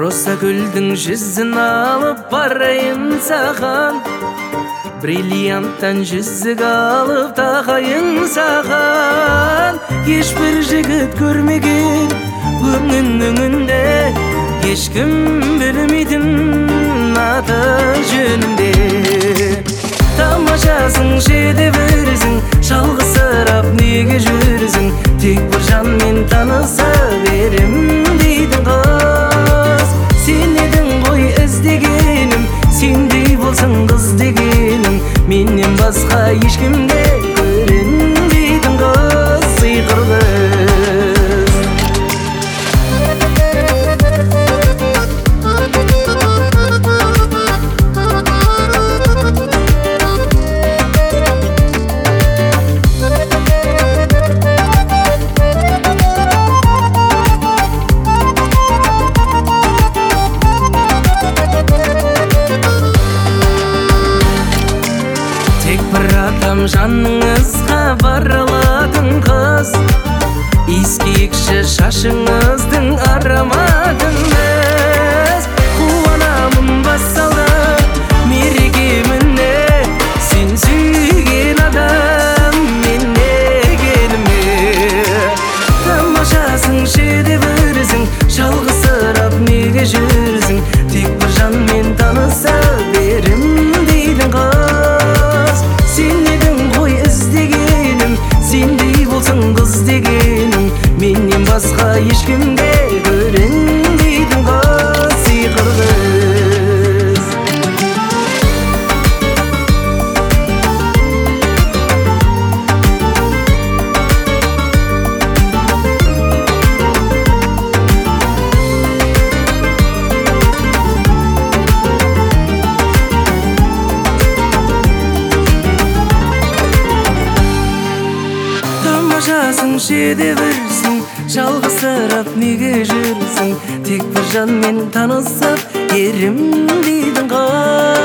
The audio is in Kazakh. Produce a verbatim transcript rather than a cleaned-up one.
Роса гүлдің жүзін алып барайын саған, бриллианттан жүзік алып тағайын саған. Ешбір жігіт көрмеген өңін-өңінде, ешкім білмейтін аты жөнінде. Тамашасың, шедеврсің, жалғызсырап неге жүрсің? Тек бір жанмен таныса берем дейтін қыз. Сен едің ғой іздегенім, сендей болсын қыз дегенім. Менен басқа ешкімде көрінбейтін қыз, сиқыр қыз. Жаныңызға бара алатын қыз, иіскекші шашыңыздың ароматын біз. Қуанамын басалды мереке міне, сен сүйген адам менне келме. Тамашасың, шедеврсің, жалғызсырап неге жүрсің? Тек бір жанмен таныса берем дейтін қыз. Сен едің ғой іздегенім, сендей болсын қыз дегенім. Менен басқа ешкімге көрінбейтін қыз, сиқыр қыз. Тамашасың, шедеврсің, жалғызсырап неге жүрсің? Тек бір жанмен танысып ерім дейтін қыз.